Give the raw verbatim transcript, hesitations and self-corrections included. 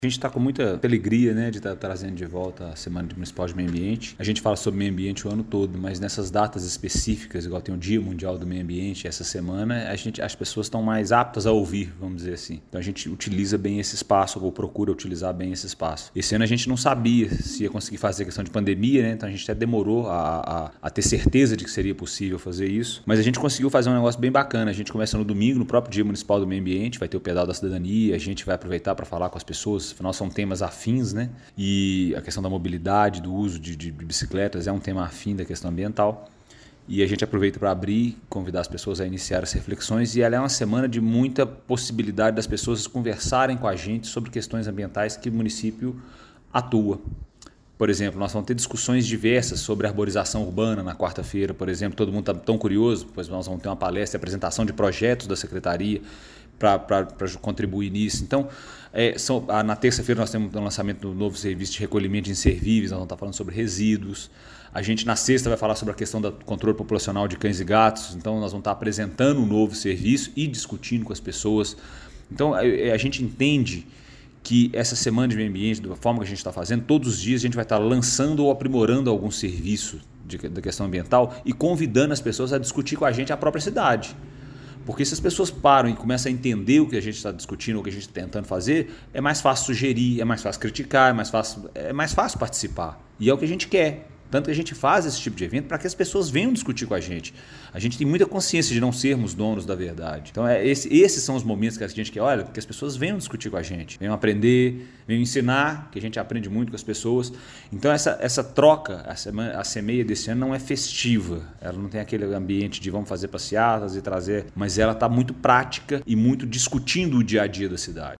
A gente está com muita alegria, né, de estar tá trazendo de volta a Semana Municipal de Meio Ambiente. A gente fala sobre meio ambiente o ano todo, mas nessas datas específicas, igual tem o Dia Mundial do Meio Ambiente, essa semana, a gente, as pessoas estão mais aptas a ouvir, vamos dizer assim. Então a gente utiliza bem esse espaço, ou procura utilizar bem esse espaço. Esse ano a gente não sabia se ia conseguir fazer a questão de pandemia, né, então a gente até demorou a, a, a ter certeza de que seria possível fazer isso, mas a gente conseguiu fazer um negócio bem bacana. A gente começa no domingo, no próprio Dia Municipal do Meio Ambiente, vai ter o Pedal da Cidadania, a gente vai aproveitar para falar com as pessoas. Afinal, são temas afins, né? E a questão da mobilidade, do uso de, de bicicletas é um tema afim da questão ambiental. E a gente aproveita para abrir, convidar as pessoas a iniciar as reflexões. E ela é uma semana de muita possibilidade das pessoas conversarem com a gente sobre questões ambientais que o município atua. Por exemplo, nós vamos ter discussões diversas sobre arborização urbana na quarta-feira, por exemplo. Todo mundo está tão curioso, pois nós vamos ter uma palestra e apresentação de projetos da Secretaria para contribuir nisso. Então, é, são, a, na terça-feira nós temos o lançamento do novo serviço de recolhimento de inservíveis, nós vamos estar falando sobre resíduos. A gente, na sexta, vai falar sobre a questão do controle populacional de cães e gatos. Então, nós vamos estar apresentando um novo serviço e discutindo com as pessoas. Então, a, a gente entende que essa semana de meio ambiente, da forma que a gente está fazendo, todos os dias a gente vai estar lançando ou aprimorando algum serviço de, da questão ambiental e convidando as pessoas a discutir com a gente a própria cidade. Porque se as pessoas param e começam a entender o que a gente está discutindo, o que a gente está tentando fazer, é mais fácil sugerir, é mais fácil criticar, é mais fácil, é mais fácil participar. E é o que a gente quer. Tanto que a gente faz esse tipo de evento para que as pessoas venham discutir com a gente. A gente tem muita consciência de não sermos donos da verdade. Então, é esse, esses são os momentos que a gente quer, olha, que as pessoas venham discutir com a gente, venham aprender, venham ensinar, que a gente aprende muito com as pessoas. Então, essa, essa troca, a, semana, a Semeia desse ano não é festiva. Ela não tem aquele ambiente de vamos fazer passeatas e trazer, mas ela está muito prática e muito discutindo o dia a dia da cidade.